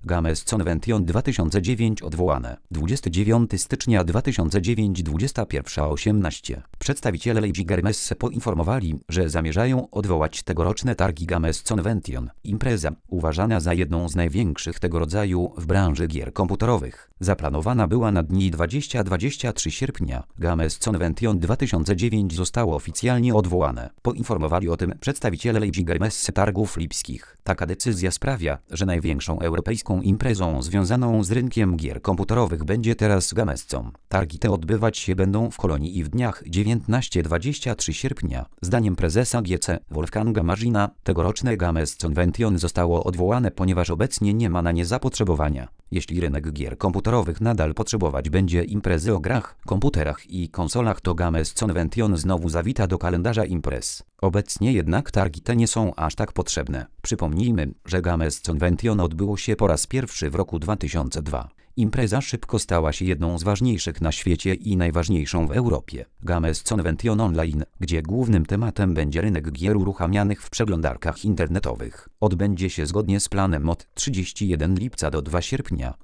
Games Convention 2009 odwołane. 29 stycznia 2009 21:18. Przedstawiciele Leipziger Messe poinformowali, że zamierzają odwołać tegoroczne targi Games Convention. Impreza, uważana za jedną z największych tego rodzaju w branży gier komputerowych, zaplanowana była na dni 20-23 sierpnia. Games Convention 2009 zostało oficjalnie odwołane. Poinformowali o tym przedstawiciele Leipziger Messe targów lipskich. Taka decyzja sprawia, że największą europejską imprezą związaną z rynkiem gier komputerowych będzie teraz Gamescom. Targi te odbywać się będą w Kolonii i w dniach 19-23 sierpnia. Zdaniem prezesa GC Wolfganga Marzina tegoroczne Games Convention zostało odwołane, ponieważ obecnie nie ma na nie zapotrzebowania. Jeśli rynek gier komputerowych nadal potrzebować będzie imprezy o grach, komputerach i konsolach, to Games Convention znowu zawita do kalendarza imprez. Obecnie jednak targi te nie są aż tak potrzebne. Przypomnijmy, że Games Convention odbyło się po raz pierwszy w roku 2002. Impreza szybko stała się jedną z ważniejszych na świecie i najważniejszą w Europie. Games Convention Online, gdzie głównym tematem będzie rynek gier uruchamianych w przeglądarkach internetowych, odbędzie się zgodnie z planem od 31 lipca do 2 sierpnia.